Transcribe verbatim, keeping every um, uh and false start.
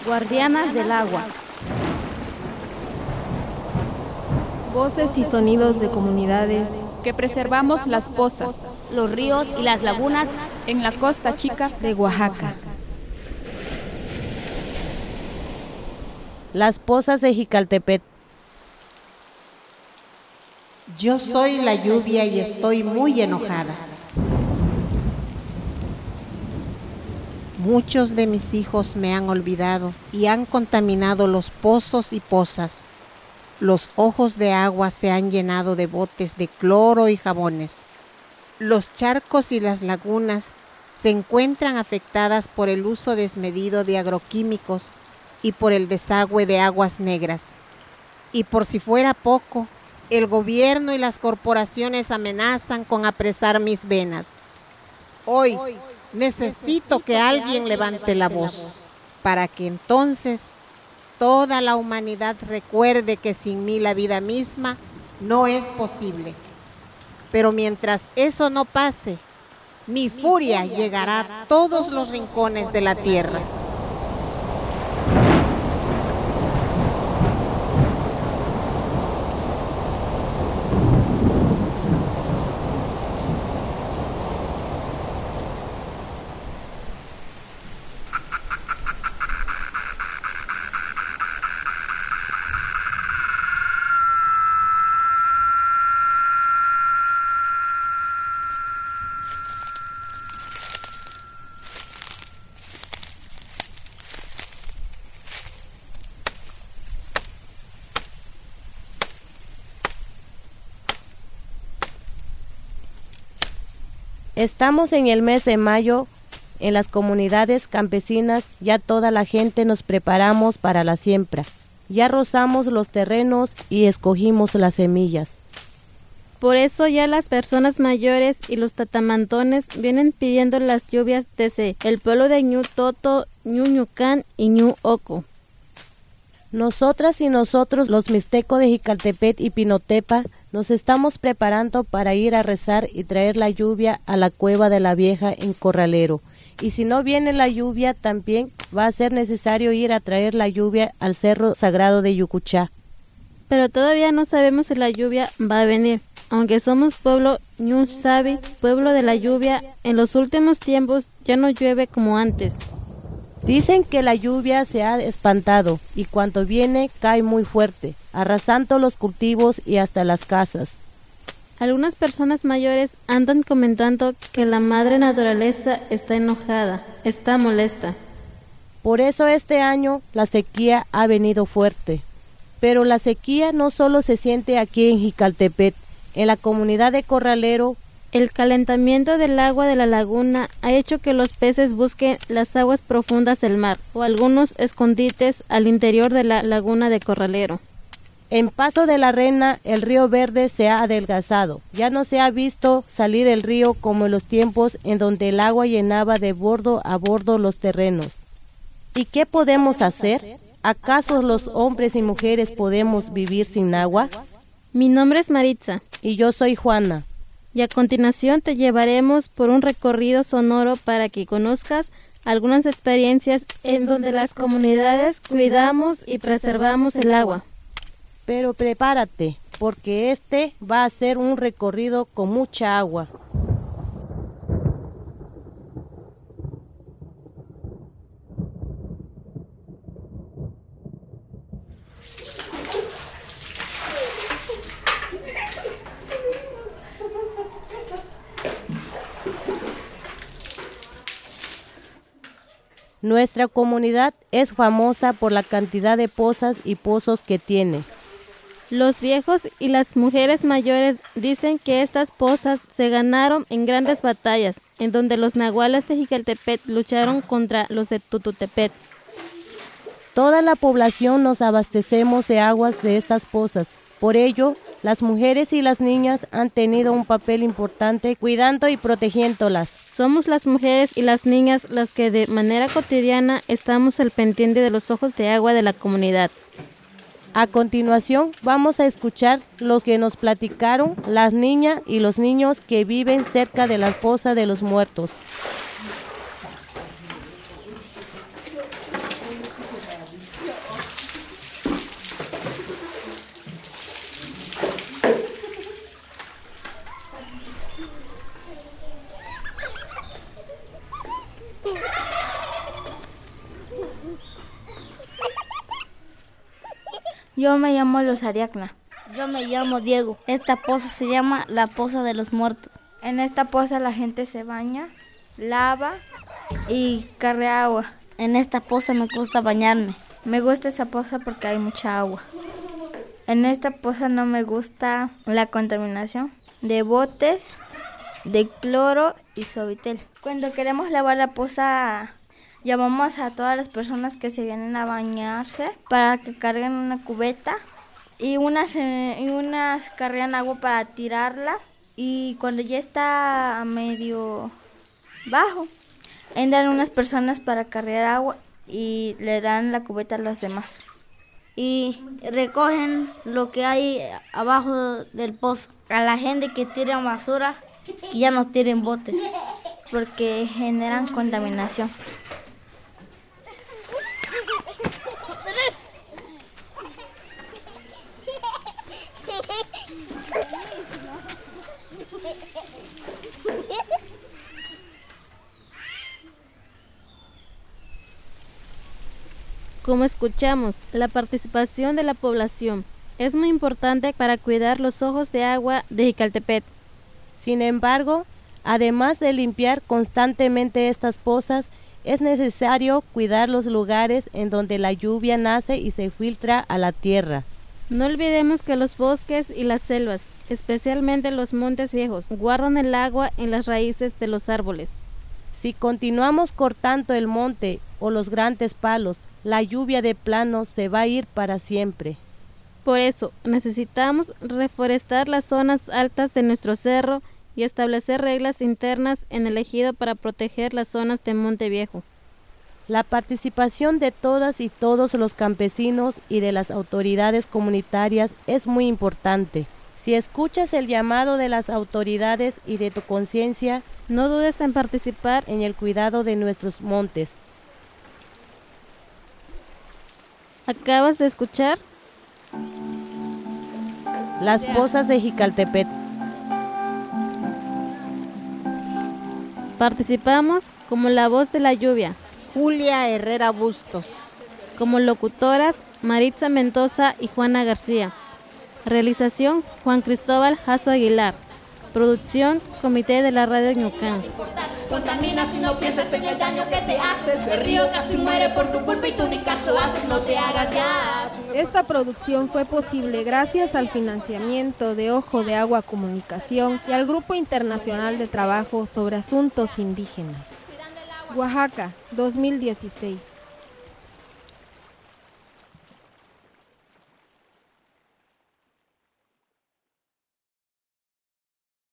guardianas del agua. Voces y sonidos de comunidades que preservamos las pozas, los ríos y las lagunas en la Costa Chica de Oaxaca. Las pozas de Jicaltepec. Yo soy la lluvia y estoy muy enojada. Muchos de mis hijos me han olvidado y han contaminado los pozos y pozas. Los ojos de agua se han llenado de botes de cloro y jabones. Los charcos y las lagunas se encuentran afectadas por el uso desmedido de agroquímicos y por el desagüe de aguas negras. Y por si fuera poco, el gobierno y las corporaciones amenazan con apresar mis venas. Hoy necesito que alguien levante la voz para que entonces toda la humanidad recuerde que sin mí la vida misma no es posible. Pero mientras eso no pase, mi furia llegará a todos los rincones de la tierra. Estamos en el mes de mayo, en las comunidades campesinas ya toda la gente nos preparamos para la siembra. Ya rozamos los terrenos y escogimos las semillas. Por eso ya las personas mayores y los tatamantones vienen pidiendo las lluvias desde el pueblo de Ñu Toto, Ñu Ñucán y Ñu Oco. Nosotras y nosotros, los mixtecos de Jicaltepec y Pinotepa, nos estamos preparando para ir a rezar y traer la lluvia a la cueva de la vieja en Corralero. Y si no viene la lluvia, también va a ser necesario ir a traer la lluvia al Cerro Sagrado de Yucuchá. Pero todavía no sabemos si la lluvia va a venir. Aunque somos pueblo Ñu Sabi, pueblo de la lluvia, en los últimos tiempos ya no llueve como antes. Dicen que la lluvia se ha espantado y cuando viene cae muy fuerte, arrasando los cultivos y hasta las casas. Algunas personas mayores andan comentando que la madre naturaleza está enojada, está molesta. Por eso este año la sequía ha venido fuerte. Pero la sequía no solo se siente aquí en Jicaltepec, en la comunidad de Corralero. El calentamiento del agua de la laguna ha hecho que los peces busquen las aguas profundas del mar o algunos escondites al interior de la laguna de Corralero. En Paso de la Reina, el río Verde se ha adelgazado. Ya no se ha visto salir el río como en los tiempos en donde el agua llenaba de bordo a bordo los terrenos. ¿Y qué podemos hacer? ¿Acaso los hombres y mujeres podemos vivir sin agua? Mi nombre es Maritza. Y yo soy Juana. Y a continuación te llevaremos por un recorrido sonoro para que conozcas algunas experiencias en donde las comunidades cuidamos y preservamos el agua. Pero prepárate, porque este va a ser un recorrido con mucha agua. Nuestra comunidad es famosa por la cantidad de pozas y pozos que tiene. Los viejos y las mujeres mayores dicen que estas pozas se ganaron en grandes batallas, en donde los nahuales de Jicaltepec lucharon contra los de Tututepec. Toda la población nos abastecemos de aguas de estas pozas. Por ello, las mujeres y las niñas han tenido un papel importante cuidando y protegiéndolas. Somos las mujeres y las niñas las que de manera cotidiana estamos al pendiente de los ojos de agua de la comunidad. A continuación vamos a escuchar lo que nos platicaron las niñas y los niños que viven cerca de la fosa de los muertos. Yo me llamo Luz Ariadna. Yo me llamo Diego. Esta poza se llama la Poza de los Muertos. En esta poza la gente se baña, lava y carga agua. En esta poza me gusta bañarme. Me gusta esa poza porque hay mucha agua. En esta poza no me gusta la contaminación de botes, de cloro y Suavitel. Cuando queremos lavar la poza, llamamos a todas las personas que se vienen a bañarse para que carguen una cubeta y unas, eh, y unas cargan agua para tirarla, y cuando ya está a medio bajo, entran unas personas para cargar agua y le dan la cubeta a los demás. Y recogen lo que hay abajo del pozo. A la gente que tira basura, que ya no tiren botes, porque generan contaminación. Como escuchamos, la participación de la población es muy importante para cuidar los ojos de agua de Jicaltepec. Sin embargo, además de limpiar constantemente estas pozas, es necesario cuidar los lugares en donde la lluvia nace y se filtra a la tierra. No olvidemos que los bosques y las selvas, especialmente los montes viejos, guardan el agua en las raíces de los árboles. Si continuamos cortando el monte o los grandes palos, la lluvia de plano se va a ir para siempre. Por eso, necesitamos reforestar las zonas altas de nuestro cerro y establecer reglas internas en el ejido para proteger las zonas de Monte Viejo. La participación de todas y todos los campesinos y de las autoridades comunitarias es muy importante. Si escuchas el llamado de las autoridades y de tu conciencia, no dudes en participar en el cuidado de nuestros montes. ¿Acabas de escuchar? Las pozas de Jicaltepec. Participamos como la voz de la lluvia, Julia Herrera Bustos. Como locutoras, Maritza Mendoza y Juana García. Realización, Juan Cristóbal Jasso Aguilar. Producción, Comité de la Radio Ñucán. Contamina si no piensas en el daño que te haces. El río casi muere por tu culpa y tú ni caso haces, no te hagas ya. Esta producción fue posible gracias al financiamiento de Ojo de Agua Comunicación y al Grupo Internacional de Trabajo sobre Asuntos Indígenas. Oaxaca, dos mil dieciséis.